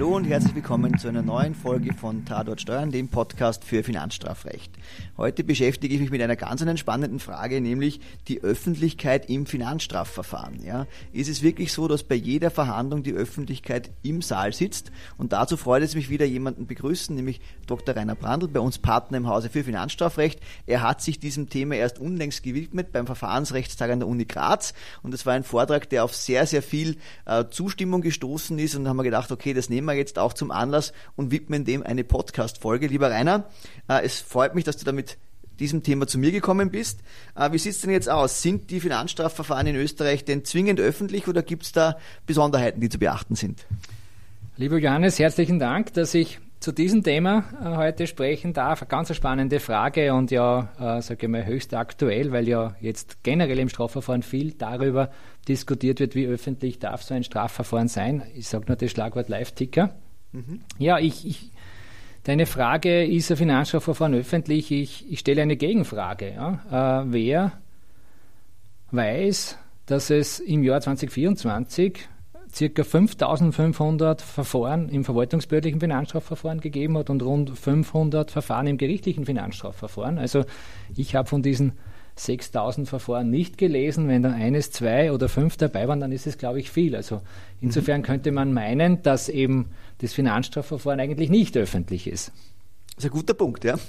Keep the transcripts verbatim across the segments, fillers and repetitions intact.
Hallo und herzlich willkommen zu einer neuen Folge von Tatort Steuern, dem Podcast für Finanzstrafrecht. Heute beschäftige ich mich mit einer ganz einen spannenden Frage, nämlich die Öffentlichkeit im Finanzstrafverfahren. Ja, ist es wirklich so, dass bei jeder Verhandlung die Öffentlichkeit im Saal sitzt? Und dazu freut es mich wieder, jemanden begrüßen, nämlich Doktor Rainer Brandl, bei uns Partner im Hause für Finanzstrafrecht. Er hat sich diesem Thema erst unlängst gewidmet beim Verfahrensrechtstag an der Uni Graz und es war ein Vortrag, der auf sehr, sehr viel äh, Zustimmung gestoßen ist und haben wir gedacht, okay, das nehmen wir jetzt auch zum Anlass und widmen dem eine Podcast-Folge. Lieber Rainer, äh, es freut mich, dass du da mit diesem Thema zu mir gekommen bist. Äh, wie sieht es denn jetzt aus? Sind die Finanzstrafverfahren in Österreich denn zwingend öffentlich oder gibt es da Besonderheiten, die zu beachten sind? Lieber Johannes, herzlichen Dank, dass ich zu diesem Thema äh, heute sprechen darf. Eine ganz spannende Frage und ja, äh, sage ich mal, höchst aktuell, weil ja jetzt generell im Strafverfahren viel darüber diskutiert wird, wie öffentlich darf so ein Strafverfahren sein. Ich sage nur das Schlagwort Live-Ticker. Mhm. Ja, ich, ich, deine Frage, ist ein Finanzstrafverfahren öffentlich? Ich, ich stelle eine Gegenfrage. Ja? Äh, wer weiß, dass es im Jahr zwanzig vierundzwanzig circa fünftausendfünfhundert Verfahren im verwaltungsbehördlichen Finanzstrafverfahren gegeben hat und rund fünfhundert Verfahren im gerichtlichen Finanzstrafverfahren. Also ich habe von diesen sechstausend Verfahren nicht gelesen. Wenn da eines, zwei oder fünf dabei waren, dann ist es, glaube ich, viel. Also insofern mhm. könnte man meinen, dass eben das Finanzstrafverfahren eigentlich nicht öffentlich ist. Das ist ein guter Punkt, ja.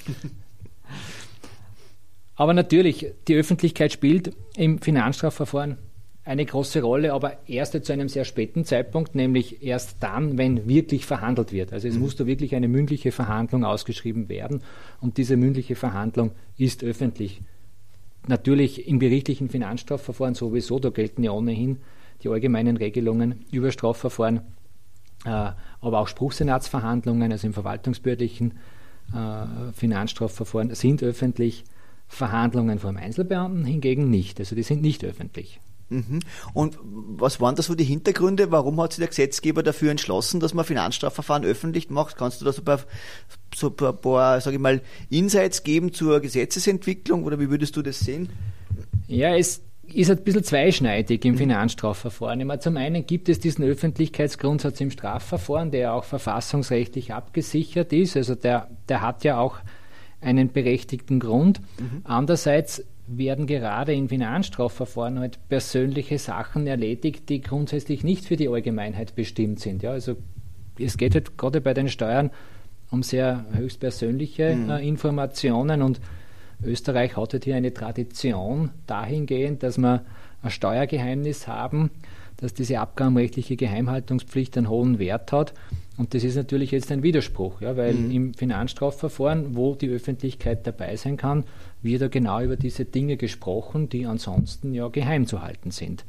Aber natürlich, die Öffentlichkeit spielt im Finanzstrafverfahren eine große Rolle, aber erst zu einem sehr späten Zeitpunkt, nämlich erst dann, wenn wirklich verhandelt wird. Also es mhm. muss da wirklich eine mündliche Verhandlung ausgeschrieben werden und diese mündliche Verhandlung ist öffentlich. Natürlich im gerichtlichen Finanzstrafverfahren sowieso, da gelten ja ohnehin die allgemeinen Regelungen über Strafverfahren, äh, aber auch Spruchsenatsverhandlungen, also im verwaltungsbehördlichen äh, Finanzstrafverfahren sind öffentlich, Verhandlungen vor dem Einzelbeamten hingegen nicht, also die sind nicht öffentlich. Und was waren da so die Hintergründe? Warum hat sich der Gesetzgeber dafür entschlossen, dass man Finanzstrafverfahren öffentlich macht? Kannst du da so ein paar, so ein paar, paar sage ich mal, Insights geben zur Gesetzesentwicklung oder wie würdest du das sehen? Ja, es ist ein bisschen zweischneidig im Finanzstrafverfahren. Ich meine, zum einen gibt es diesen Öffentlichkeitsgrundsatz im Strafverfahren, der auch verfassungsrechtlich abgesichert ist. Also der, der hat ja auch einen berechtigten Grund. Mhm. Andererseits werden gerade in Finanzstrafverfahren halt persönliche Sachen erledigt, die grundsätzlich nicht für die Allgemeinheit bestimmt sind. Ja, also es geht halt gerade bei den Steuern um sehr höchstpersönliche mhm. äh, Informationen und Österreich hat halt hier eine Tradition dahingehend, dass wir ein Steuergeheimnis haben, dass diese abgabenrechtliche Geheimhaltungspflicht einen hohen Wert hat. Und das ist natürlich jetzt ein Widerspruch, ja, weil mhm. im Finanzstrafverfahren, wo die Öffentlichkeit dabei sein kann, wird ja genau über diese Dinge gesprochen, die ansonsten ja geheim zu halten sind.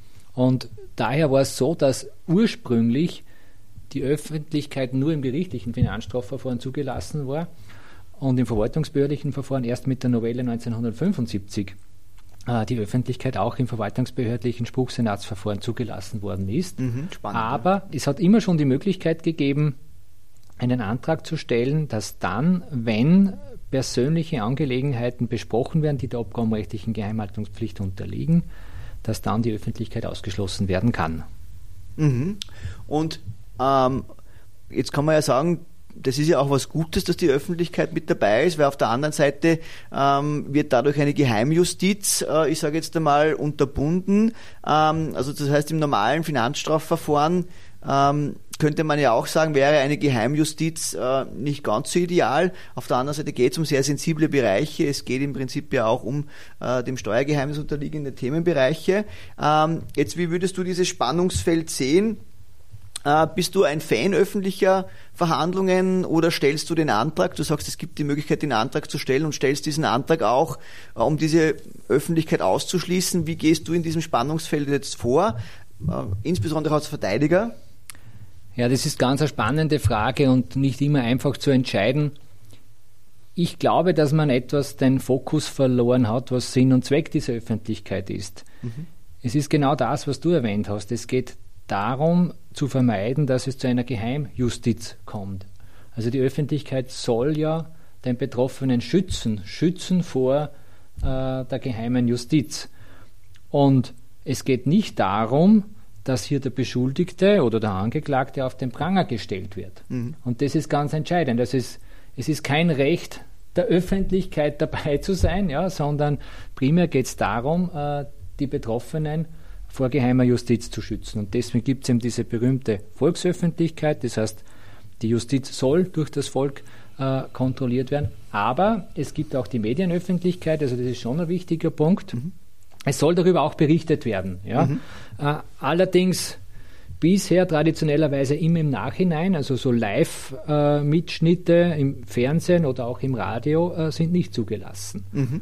Und daher war es so, dass ursprünglich die Öffentlichkeit nur im gerichtlichen Finanzstrafverfahren zugelassen war und im verwaltungsbehördlichen Verfahren erst mit der Novelle neunzehnhundertfünfundsiebzig die Öffentlichkeit auch im verwaltungsbehördlichen Spruchsenatsverfahren zugelassen worden ist. Mhm, spannend, aber ja. Es hat immer schon die Möglichkeit gegeben, einen Antrag zu stellen, dass dann, wenn persönliche Angelegenheiten besprochen werden, die der abgabenrechtlichen Geheimhaltungspflicht unterliegen, dass dann die Öffentlichkeit ausgeschlossen werden kann. Mhm. Und ähm, jetzt kann man ja sagen, das ist ja auch was Gutes, dass die Öffentlichkeit mit dabei ist, weil auf der anderen Seite ähm, wird dadurch eine Geheimjustiz, äh, ich sage jetzt einmal, unterbunden. Ähm, also das heißt, im normalen Finanzstrafverfahren ähm, könnte man ja auch sagen, wäre eine Geheimjustiz äh, nicht ganz so ideal. Auf der anderen Seite geht es um sehr sensible Bereiche. Es geht im Prinzip ja auch um äh, dem Steuergeheimnis unterliegende Themenbereiche. Ähm, jetzt, wie würdest du dieses Spannungsfeld sehen? Äh, bist du ein Fan öffentlicher Verhandlungen oder stellst du den Antrag? Du sagst, es gibt die Möglichkeit, den Antrag zu stellen und stellst diesen Antrag auch, äh, um diese Öffentlichkeit auszuschließen. Wie gehst du in diesem Spannungsfeld jetzt vor, äh, insbesondere als Verteidiger? Ja, das ist ganz eine spannende Frage und nicht immer einfach zu entscheiden. Ich glaube, dass man etwas den Fokus verloren hat, was Sinn und Zweck dieser Öffentlichkeit ist. Mhm. Es ist genau das, was du erwähnt hast. Es geht darum, zu vermeiden, dass es zu einer Geheimjustiz kommt. Also die Öffentlichkeit soll ja den Betroffenen schützen, schützen vor äh, der geheimen Justiz. Und es geht nicht darum, dass hier der Beschuldigte oder der Angeklagte auf den Pranger gestellt wird. Mhm. Und das ist ganz entscheidend. Das ist, es ist kein Recht der Öffentlichkeit dabei zu sein, ja, sondern primär geht es darum, äh, die Betroffenen vor geheimer Justiz zu schützen. Und deswegen gibt es eben diese berühmte Volksöffentlichkeit, das heißt, die Justiz soll durch das Volk äh, kontrolliert werden, aber es gibt auch die Medienöffentlichkeit, also das ist schon ein wichtiger Punkt. Mhm. Es soll darüber auch berichtet werden. Ja? Mhm. Äh, allerdings bisher traditionellerweise immer im Nachhinein, also so Live-Mitschnitte äh, im Fernsehen oder auch im Radio äh, sind nicht zugelassen. Mhm.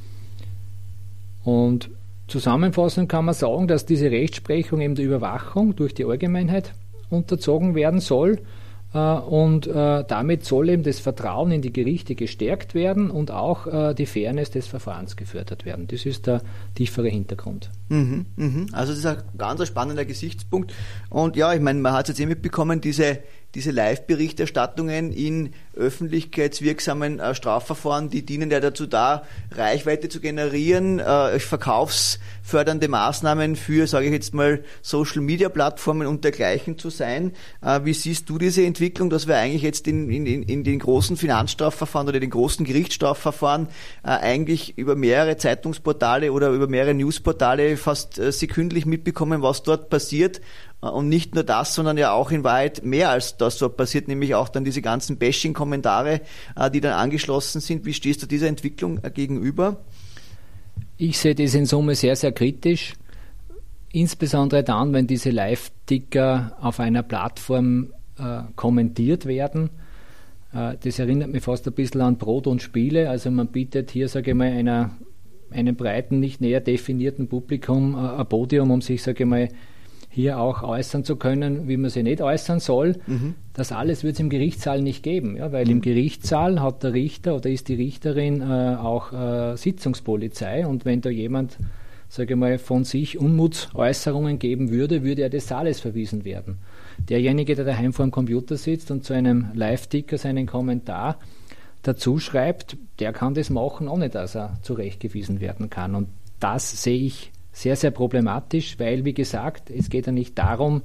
Und zusammenfassend kann man sagen, dass diese Rechtsprechung eben der Überwachung durch die Allgemeinheit unterzogen werden soll. Und äh, damit soll eben das Vertrauen in die Gerichte gestärkt werden und auch äh, die Fairness des Verfahrens gefördert werden. Das ist der tiefere Hintergrund. Mhm, mhm. Also das ist ein ganz spannender Gesichtspunkt. Und ja, ich meine, man hat es jetzt eh mitbekommen, diese, diese Live-Berichterstattungen in öffentlichkeitswirksamen äh, Strafverfahren, die dienen ja dazu da, Reichweite zu generieren, äh, verkaufsfördernde Maßnahmen für, sage ich jetzt mal, Social-Media-Plattformen und dergleichen zu sein. Äh, wie siehst du diese Entwicklung, dass wir eigentlich jetzt in, in, in den großen Finanzstrafverfahren oder den großen Gerichtsstrafverfahren äh, eigentlich über mehrere Zeitungsportale oder über mehrere Newsportale fast äh, sekündlich mitbekommen, was dort passiert? Und nicht nur das, sondern ja auch in Wahrheit mehr als das dort passiert, nämlich auch dann diese ganzen Bashing-Kommentare, die dann angeschlossen sind. Wie stehst du dieser Entwicklung gegenüber? Ich sehe das in Summe sehr, sehr kritisch. Insbesondere dann, wenn diese Live-Ticker auf einer Plattform äh, kommentiert werden. Äh, das erinnert mich fast ein bisschen an Brot und Spiele. Also man bietet hier, sage ich mal, einer, einem breiten, nicht näher definierten Publikum äh, ein Podium, um sich, sage ich mal, hier auch äußern zu können, wie man sie nicht äußern soll. Mhm. Das alles wird es im Gerichtssaal nicht geben, ja, weil mhm. im Gerichtssaal hat der Richter oder ist die Richterin äh, auch äh, Sitzungspolizei, und wenn da jemand, sage ich mal, von sich Unmutsäußerungen geben würde, würde er des Saales verwiesen werden. Derjenige, der daheim vor dem Computer sitzt und zu einem Live-Ticker seinen Kommentar dazu schreibt, der kann das machen, ohne dass er zurechtgewiesen werden kann. Und das sehe ich sehr, sehr problematisch, weil, wie gesagt, es geht ja nicht darum,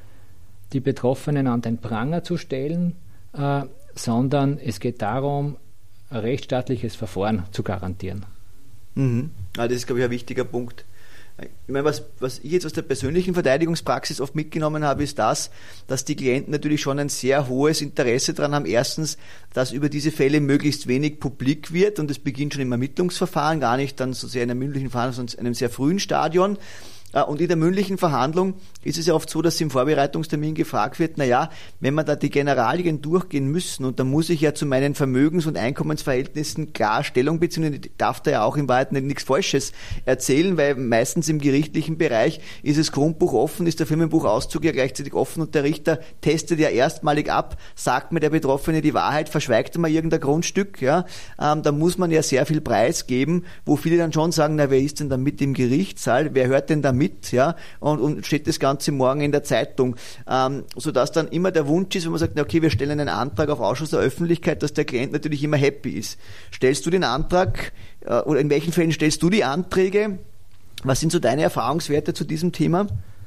die Betroffenen an den Pranger zu stellen, äh, sondern es geht darum, ein rechtsstaatliches Verfahren zu garantieren. Mhm. Ah, das ist, glaube ich, ein wichtiger Punkt. Ich meine, was, was ich jetzt aus der persönlichen Verteidigungspraxis oft mitgenommen habe, ist das, dass die Klienten natürlich schon ein sehr hohes Interesse daran haben. Erstens, dass über diese Fälle möglichst wenig publik wird, und es beginnt schon im Ermittlungsverfahren, gar nicht dann so sehr in einem mündlichen Verfahren, sondern in einem sehr frühen Stadion. Und in der mündlichen Verhandlung ist es ja oft so, dass im Vorbereitungstermin gefragt wird, naja, wenn wir da die Generalien durchgehen müssen, und dann muss ich ja zu meinen Vermögens- und Einkommensverhältnissen klar Stellung beziehen, und ich darf da ja auch in Wahrheit nicht nichts Falsches erzählen, weil meistens im gerichtlichen Bereich ist das Grundbuch offen, ist der Firmenbuchauszug ja gleichzeitig offen, und der Richter testet ja erstmalig ab, sagt mir der Betroffene die Wahrheit, verschweigt er mal irgendein Grundstück, ja, ähm, da muss man ja sehr viel preisgeben, wo viele dann schon sagen, na, wer ist denn da mit im Gerichtssaal, wer hört denn da mit? Mit, ja, und, und steht das Ganze morgen in der Zeitung, ähm, sodass dann immer der Wunsch ist, wenn man sagt, na okay, wir stellen einen Antrag auf Ausschuss der Öffentlichkeit, dass der Klient natürlich immer happy ist. Stellst du den Antrag, äh, oder in welchen Fällen stellst du die Anträge? Was sind so deine Erfahrungswerte zu diesem Thema?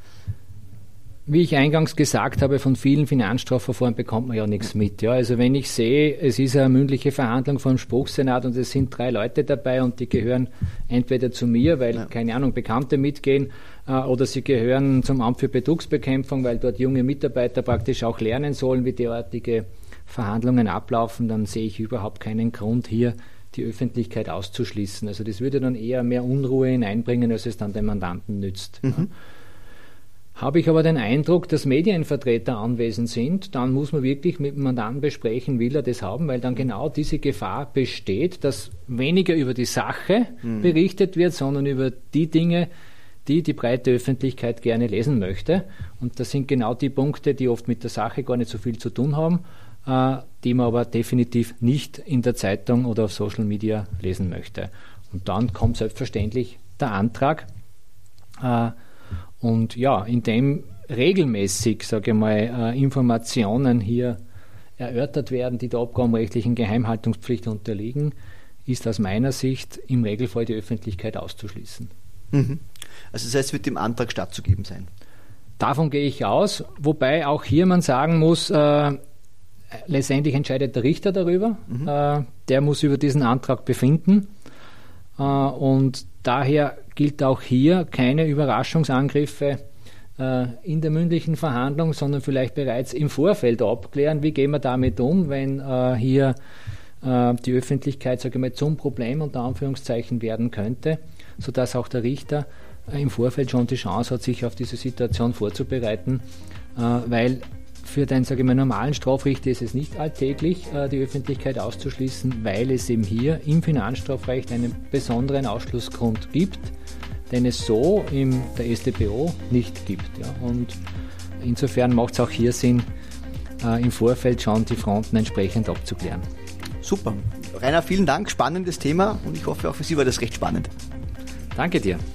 Wie ich eingangs gesagt habe, von vielen Finanzstrafverfahren bekommt man ja nichts mit. Ja. Also wenn ich sehe, es ist eine mündliche Verhandlung vom Spruchsenat und es sind drei Leute dabei und die gehören entweder zu mir, weil, ja. keine Ahnung, Bekannte mitgehen, äh, oder sie gehören zum Amt für Betrugsbekämpfung, weil dort junge Mitarbeiter praktisch auch lernen sollen, wie derartige Verhandlungen ablaufen, dann sehe ich überhaupt keinen Grund, hier die Öffentlichkeit auszuschließen. Also das würde dann eher mehr Unruhe hineinbringen, als es dann den Mandanten nützt. Mhm. Ja. Habe ich aber den Eindruck, dass Medienvertreter anwesend sind, dann muss man wirklich mit dem Mandanten besprechen, will er das haben, weil dann genau diese Gefahr besteht, dass weniger über die Sache mhm. berichtet wird, sondern über die Dinge, die die breite Öffentlichkeit gerne lesen möchte. Und das sind genau die Punkte, die oft mit der Sache gar nicht so viel zu tun haben, äh, die man aber definitiv nicht in der Zeitung oder auf Social Media lesen möchte. Und dann kommt selbstverständlich der Antrag, äh, und ja, indem regelmäßig, sage ich mal, äh, Informationen hier erörtert werden, die der abgabenrechtlichen Geheimhaltungspflicht unterliegen, ist aus meiner Sicht im Regelfall die Öffentlichkeit auszuschließen. Mhm. Also das heißt, es wird dem Antrag stattzugeben sein? davon gehe ich aus, wobei auch hier man sagen muss, äh, letztendlich entscheidet der Richter darüber. Mhm. Äh, der muss über diesen Antrag befinden. Äh, und daher gilt auch hier keine Überraschungsangriffe äh, in der mündlichen Verhandlung, sondern vielleicht bereits im Vorfeld abklären, wie gehen wir damit um, wenn äh, hier äh, die Öffentlichkeit, sage ich mal, zum Problem unter Anführungszeichen werden könnte, sodass auch der Richter äh, im Vorfeld schon die Chance hat, sich auf diese Situation vorzubereiten, äh, weil für den, sage ich mal, normalen Strafrichter ist es nicht alltäglich, äh, die Öffentlichkeit auszuschließen, weil es eben hier im Finanzstrafrecht einen besonderen Ausschlussgrund gibt, den es so in der S t p O nicht gibt. Ja. Und insofern macht es auch hier Sinn, äh, im Vorfeld schon die Fronten entsprechend abzuklären. Super. Rainer, vielen Dank. Spannendes Thema und ich hoffe, auch für Sie war das recht spannend. Danke dir.